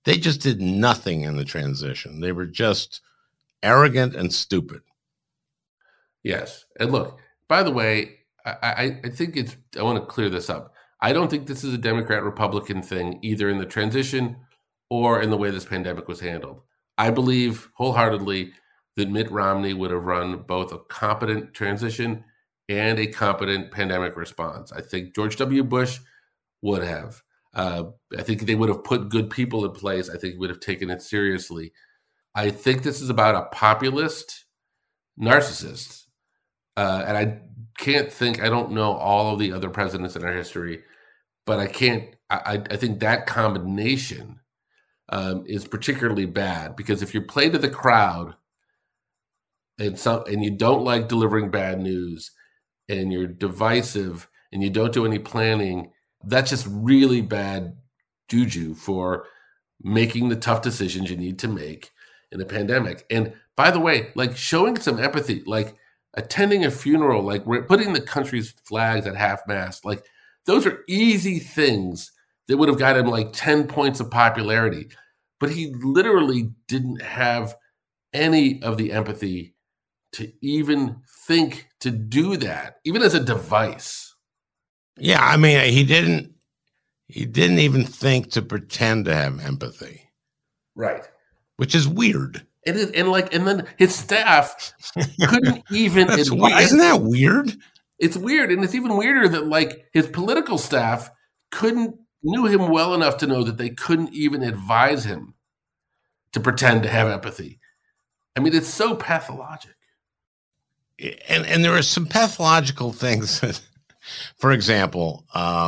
[SPEAKER 1] They just did nothing in the transition. They were just arrogant and stupid.
[SPEAKER 4] Yes. And look, by the way, I think I want to clear this up. I don't think this is a Democrat-Republican thing, either in the transition or in the way this pandemic was handled. I believe wholeheartedly that Mitt Romney would have run both a competent transition and a competent pandemic response. I think George W. Bush would have. I think they would have put good people in place. I think he would have taken it seriously. I think this is about a populist narcissist. And I don't know all of the other presidents in our history, but I think that combination is particularly bad, because if you play to the crowd and you don't like delivering bad news and you're divisive and you don't do any planning, that's just really bad juju for making the tough decisions you need to make in a pandemic. And by the way, like showing some empathy, like attending a funeral, like putting the country's flags at half-mast, like those are easy things that would have got him like 10 points of popularity. But he literally didn't have any of the empathy to even think to do that, even as a device.
[SPEAKER 1] Yeah, I mean, he didn't even think to pretend to have empathy.
[SPEAKER 4] Right.
[SPEAKER 1] Which is weird.
[SPEAKER 4] And then his staff couldn't even advise.
[SPEAKER 1] Isn't that weird?
[SPEAKER 4] It's weird. And it's even weirder that like his political staff knew him well enough to know that they couldn't even advise him to pretend to have empathy. I mean, it's so pathologic.
[SPEAKER 1] And there are some pathological things that, for example,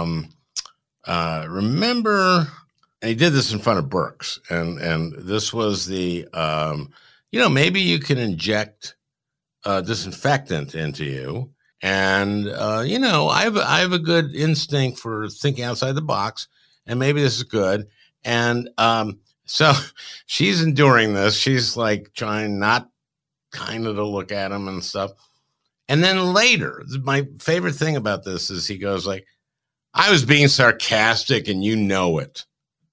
[SPEAKER 1] remember, and he did this in front of Birx, and this was the, maybe you can inject disinfectant into you. And, I have a good instinct for thinking outside the box, and maybe this is good. And so she's enduring this. She's like trying not kind of to look at him and stuff. And then later, my favorite thing about this is he goes like, I was being sarcastic and you know it.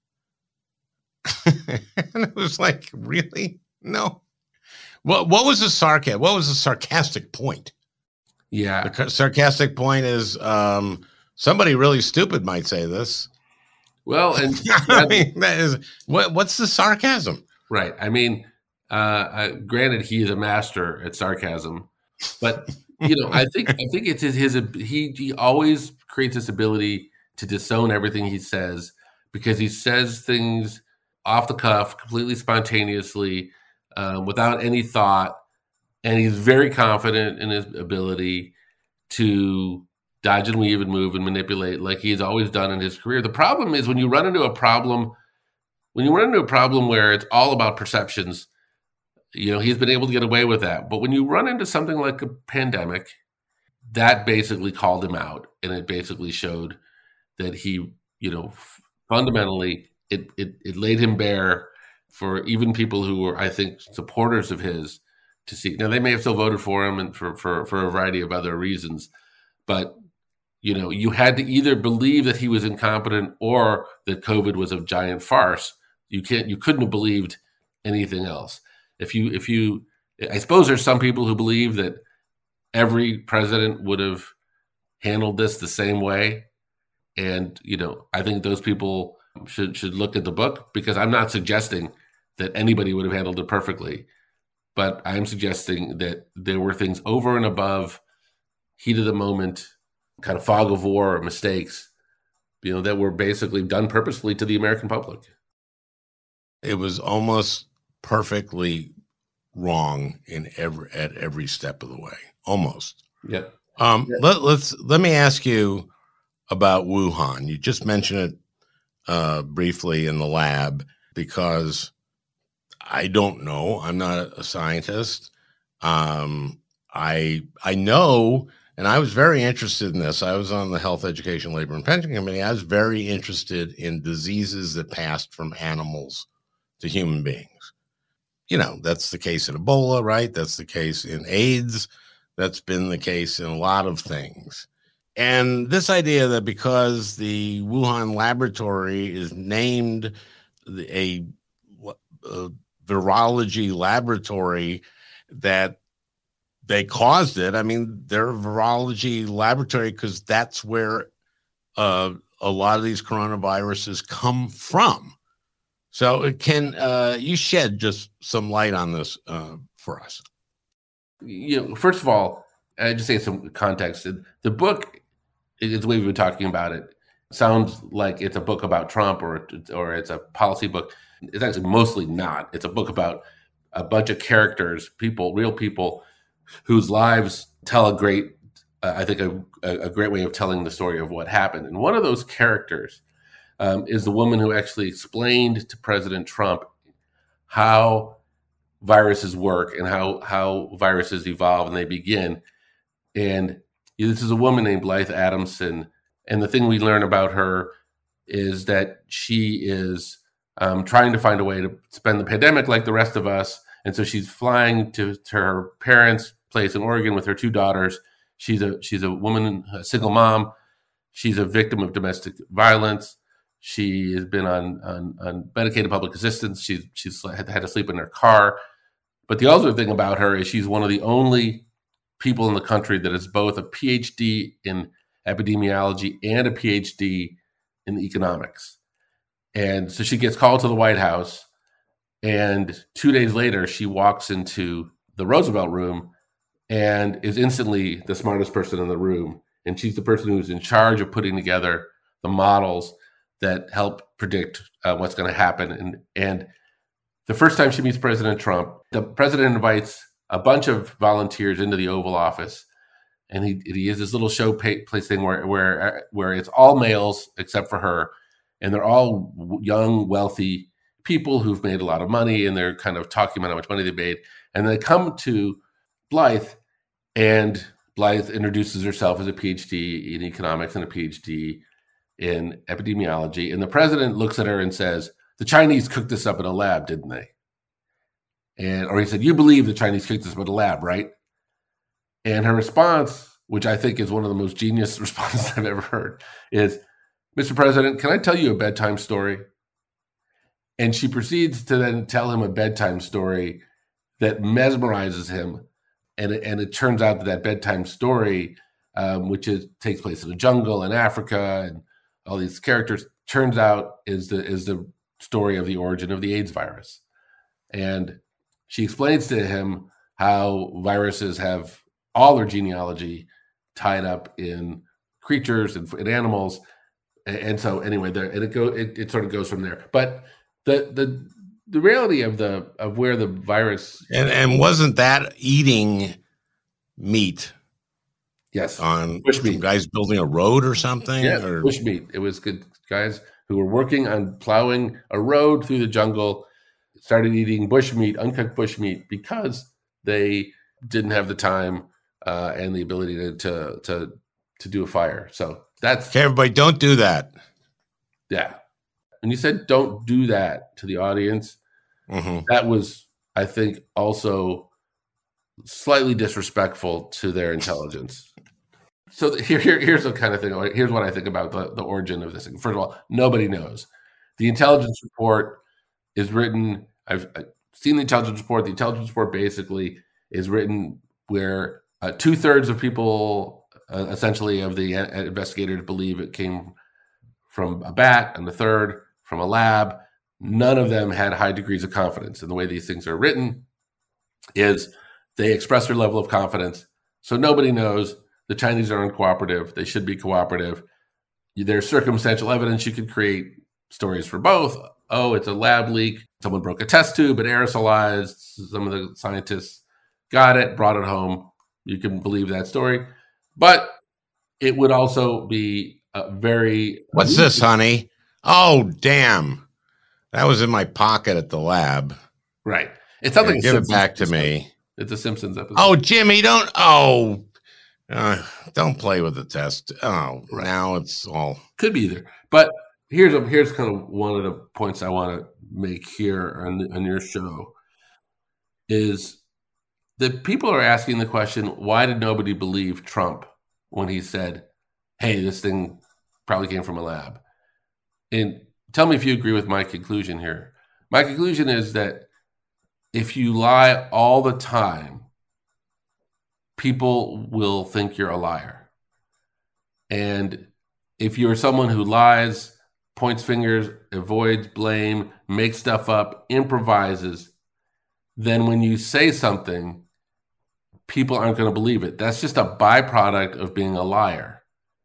[SPEAKER 1] And it was like, really? No. What was the sarcasm? What was the sarcastic point?
[SPEAKER 4] Yeah.
[SPEAKER 1] The sarcastic point is somebody really stupid might say this.
[SPEAKER 4] Well, and
[SPEAKER 1] I mean, that is what's the sarcasm?
[SPEAKER 4] Right. I mean, granted, he's a master at sarcasm, but I think it's he always creates this ability to disown everything he says, because he says things off the cuff, completely spontaneously, without any thought, and he's very confident in his ability to dodge and weave and move and manipulate, like he's always done in his career. The problem is when you run into a problem where it's all about perceptions. He's been able to get away with that. But when you run into something like a pandemic, that basically called him out. And it basically showed that he, fundamentally, it laid him bare for even people who were, I think, supporters of his to see. Now, they may have still voted for him and for a variety of other reasons. But, you had to either believe that he was incompetent or that COVID was a giant farce. You couldn't have believed anything else. I suppose there's some people who believe that every president would have handled this the same way. And, I think those people should look at the book, because I'm not suggesting that anybody would have handled it perfectly, but I'm suggesting that there were things over and above heat of the moment, kind of fog of war mistakes, that were basically done purposefully to the American public.
[SPEAKER 1] It was almost perfectly wrong at every step of the way, almost.
[SPEAKER 4] Yeah.
[SPEAKER 1] Let me ask you about Wuhan. You just mentioned it briefly in the lab, because I don't know. I'm not a scientist. I know, and I was very interested in this. I was on the Health, Education, Labor, and Pension Committee. I was very interested in diseases that passed from animals to human beings. That's the case in Ebola, right? That's the case in AIDS. That's been the case in a lot of things. And this idea that because the Wuhan laboratory is named a virology laboratory that they caused it. I mean, they're a virology laboratory because that's where a lot of these coronaviruses come from. So can you shed just some light on this for us?
[SPEAKER 4] First of all, I just say some context. The book, the way we've been talking about it, sounds like it's a book about Trump or it's a policy book. It's actually mostly not. It's a book about a bunch of characters, real people whose lives tell a great way of telling the story of what happened. And one of those characters is the woman who actually explained to President Trump how viruses work and how viruses evolve and they begin. And this is a woman named Blythe Adamson. And the thing we learn about her is that she is trying to find a way to spend the pandemic like the rest of us. And so she's flying to her parents' place in Oregon with her two daughters. She's a woman, a single mom. She's a victim of domestic violence. She has been on medicated public assistance. She's had to sleep in her car. But the other thing about her is she's one of the only people in the country that is both a PhD in epidemiology and a PhD in economics. And so she gets called to the White House, and 2 days later, she walks into the Roosevelt room and is instantly the smartest person in the room. And she's the person who's in charge of putting together the models that help predict what's going to happen. And the first time she meets President Trump, the president invites a bunch of volunteers into the Oval Office. And he has this little show place thing where it's all males except for her. And they're all young, wealthy people who've made a lot of money, and they're kind of talking about how much money they made. And they come to Blythe, and Blythe introduces herself as a PhD in economics and a PhD in epidemiology. And the president looks at her and says, "The Chinese cooked this up in a lab, didn't they?" Or he said, "You believe the Chinese cooked this up in a lab, right?" And her response, which I think is one of the most genius responses I've ever heard, is, "Mr. President, can I tell you a bedtime story?" And she proceeds to then tell him a bedtime story that mesmerizes him. And it turns out that bedtime story, which takes place in a jungle in Africa and all these characters, turns out is the story of the origin of the AIDS virus. And she explains to him how viruses have all their genealogy tied up in creatures and in animals. And so anyway, it sort of goes from there. But the reality of where the virus
[SPEAKER 1] and wasn't that eating meat?
[SPEAKER 4] Yes,
[SPEAKER 1] on
[SPEAKER 4] bush meat.
[SPEAKER 1] Guys building a road or something.
[SPEAKER 4] Yeah, bush meat. It was good guys who were working on plowing a road through the jungle. Started eating bush meat, uncooked bush meat, because they didn't have the time and the ability to do a fire. So that's
[SPEAKER 1] okay. Everybody, don't do that.
[SPEAKER 4] Yeah. And you said don't do that to the audience. Mm-hmm. That was, I think, also slightly disrespectful to their intelligence. So here's the kind of thing. Here's what I think about the origin of this thing. First of all, nobody knows. The intelligence report is written. I've seen the intelligence report. The intelligence report basically is written where 2/3 of people, essentially of the investigators, believe it came from a bat, and a third from a lab. None of them had high degrees of confidence. And the way these things are written is they express their level of confidence. So nobody knows. The Chinese are uncooperative. They should be cooperative. There's circumstantial evidence. You could create stories for both. Oh, it's a lab leak. Someone broke a test tube, it aerosolized. Some of the scientists got it, brought it home. You can believe that story. But it would also be very...
[SPEAKER 1] What's this, honey? Oh, damn. That was in my pocket at the lab.
[SPEAKER 4] Right. It's something.
[SPEAKER 1] Yeah, give it back to me.
[SPEAKER 4] It's a Simpsons episode.
[SPEAKER 1] Oh, Jimmy, don't... Oh... don't play with the test. Oh, right. Now it's all
[SPEAKER 4] could be either. But here's kind of one of the points I want to make here on your show is that people are asking the question, why did nobody believe Trump when he said, "Hey, this thing probably came from a lab"? And tell me if you agree with my conclusion here. My conclusion is that if you lie all the time, people will think you're a liar. And if you're someone who lies, points fingers, avoids blame, makes stuff up, improvises, then when you say something, people aren't going to believe it. That's just a byproduct of being a liar.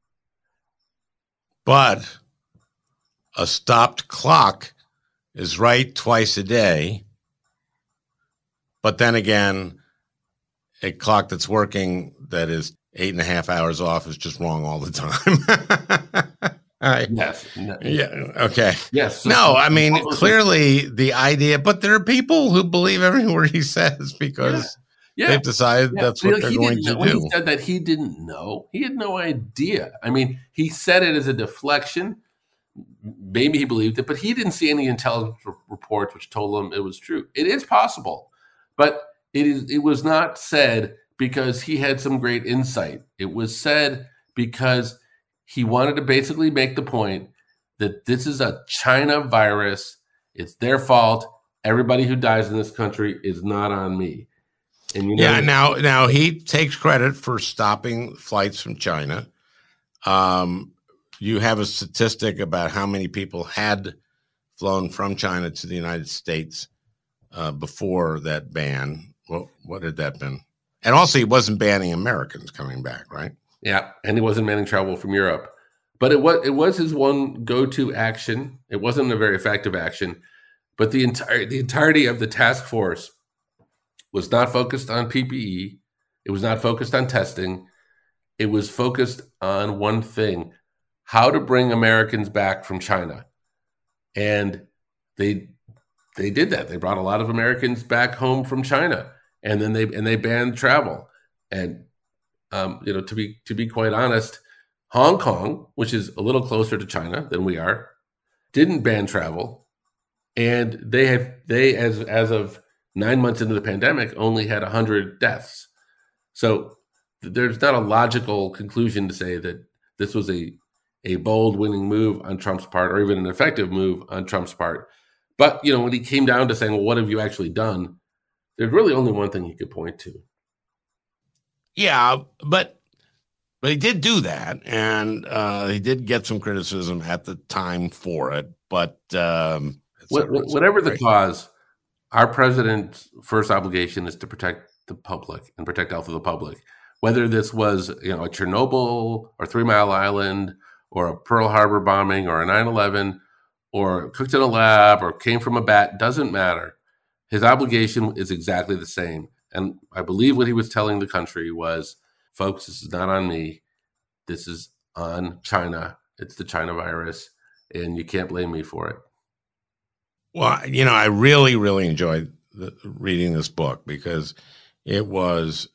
[SPEAKER 1] But a stopped clock is right twice a day. But then again, a clock that's working that is 8.5 hours off is just wrong all the time.
[SPEAKER 4] Yes.
[SPEAKER 1] Yeah. Okay.
[SPEAKER 4] Yes.
[SPEAKER 1] No, I mean, clearly the idea, but there are people who believe every word he says because they've decided that's what they're going to do.
[SPEAKER 4] When he said that, he didn't know. He had no idea. I mean, he said it as a deflection. Maybe he believed it, but he didn't see any intelligence reports which told him it was true. It is possible, but it was not said because he had some great insight. It was said because he wanted to basically make the point that this is a China virus. It's their fault. Everybody who dies in this country is not on me. And
[SPEAKER 1] now he takes credit for stopping flights from China. You have a statistic about how many people had flown from China to the United States before that ban. What had that been? And also, he wasn't banning Americans coming back, right?
[SPEAKER 4] Yeah, and he wasn't banning travel from Europe. But it was his one go-to action. It wasn't a very effective action. But the entirety of the task force was not focused on PPE. It was not focused on testing. It was focused on one thing: how to bring Americans back from China. And they did that. They brought a lot of Americans back home from China, and then they banned travel. And to be quite honest, Hong Kong, which is a little closer to China than we are, didn't ban travel, and they as of 9 months into the pandemic only had 100 deaths. So there's not a logical conclusion to say that this was a bold winning move on Trump's part, or even an effective move on Trump's part. But when he came down to saying, well, what have you actually done? There's really only one thing he could point to.
[SPEAKER 1] Yeah, but he did do that, and he did get some criticism at the time for it. But
[SPEAKER 4] whatever the cause, our president's first obligation is to protect the public and protect the health of the public. Whether this was a Chernobyl or 3 Mile Island or a Pearl Harbor bombing or a 9/11 or cooked in a lab or came from a bat, doesn't matter. His obligation is exactly the same. And I believe what he was telling the country was, folks, this is not on me. This is on China. It's the China virus, and you can't blame me for it.
[SPEAKER 1] Well, I really, really enjoyed reading this book because it was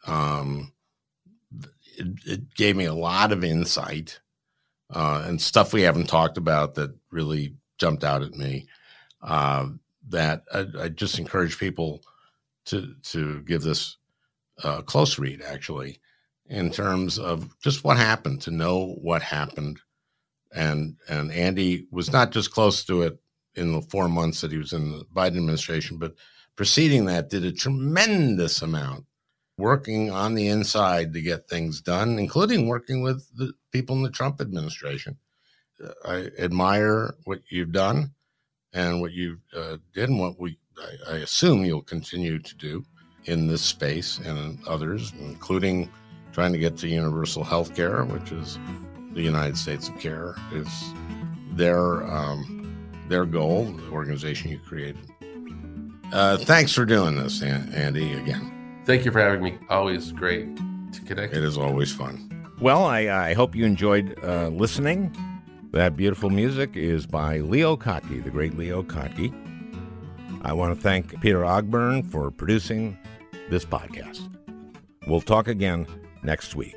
[SPEAKER 1] it gave me a lot of insight and stuff we haven't talked about that really jumped out at me. That I just encourage people to give this a close read, actually, in terms of just what happened, to know what happened. And Andy was not just close to it in the 4 months that he was in the Biden administration, but preceding that did a tremendous amount working on the inside to get things done, including working with the people in the Trump administration. I admire what you've done and what you did and what I assume you'll continue to do in this space and in others, including trying to get to universal health care, which is the United States of Care, is their goal, the organization you created. Thanks for doing this, Andy, again.
[SPEAKER 4] Thank you for having me. Always great to connect.
[SPEAKER 1] It is always fun. Well, I hope you enjoyed listening. That beautiful music is by Leo Kottke, the great Leo Kottke. I want to thank Peter Ogburn for producing this podcast. We'll talk again next week.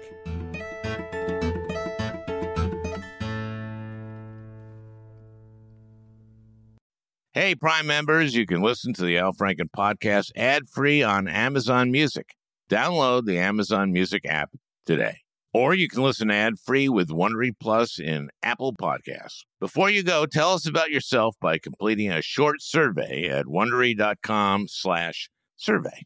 [SPEAKER 1] Hey, Prime members, you can listen to the Al Franken podcast ad-free on Amazon Music. Download the Amazon Music app today. Or you can listen ad-free with Wondery Plus in Apple Podcasts. Before you go, tell us about yourself by completing a short survey at Wondery.com/survey.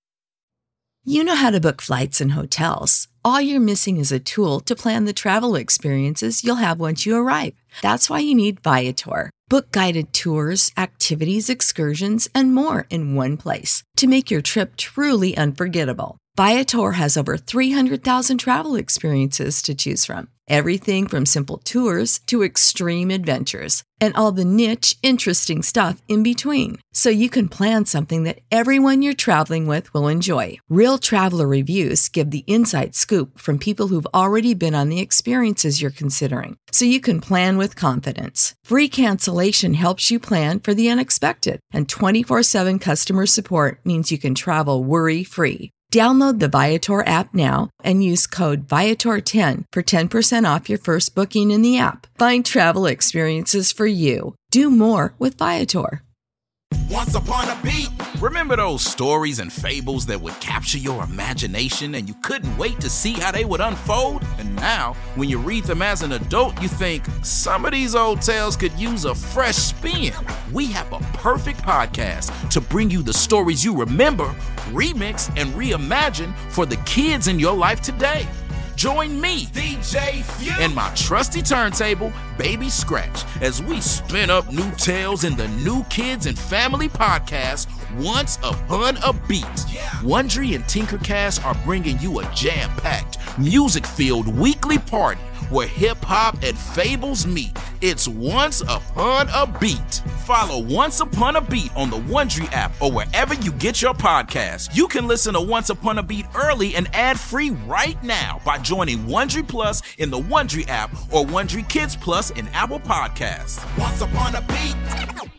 [SPEAKER 8] You know how to book flights and hotels. All you're missing is a tool to plan the travel experiences you'll have once you arrive. That's why you need Viator. Book guided tours, activities, excursions, and more in one place to make your trip truly unforgettable. Viator has over 300,000 travel experiences to choose from. Everything from simple tours to extreme adventures and all the niche, interesting stuff in between. So you can plan something that everyone you're traveling with will enjoy. Real traveler reviews give the inside scoop from people who've already been on the experiences you're considering. So you can plan with confidence. Free cancellation helps you plan for the unexpected. And 24/7 customer support means you can travel worry-free. Download the Viator app now and use code Viator10 for 10% off your first booking in the app. Find travel experiences for you. Do more with Viator.
[SPEAKER 9] Once upon a beat. Remember those stories and fables that would capture your imagination and you couldn't wait to see how they would unfold? And now, when you read them as an adult, you think, some of these old tales could use a fresh spin. We have a perfect podcast to bring you the stories you remember, remix, and reimagine for the kids in your life today. Join me, DJ Few, and my trusty turntable, Baby Scratch, as we spin up new tales in the New Kids and Family podcast, Once Upon a Beat. Wondery and Tinkercast are bringing you a jam-packed, music-filled weekly party where hip-hop and fables meet. It's Once Upon a Beat. Follow Once Upon a Beat on the Wondery app or wherever you get your podcasts. You can listen to Once Upon a Beat early and ad-free right now by joining Wondery Plus in the Wondery app or Wondery Kids Plus in Apple Podcasts. Once Upon a Beat.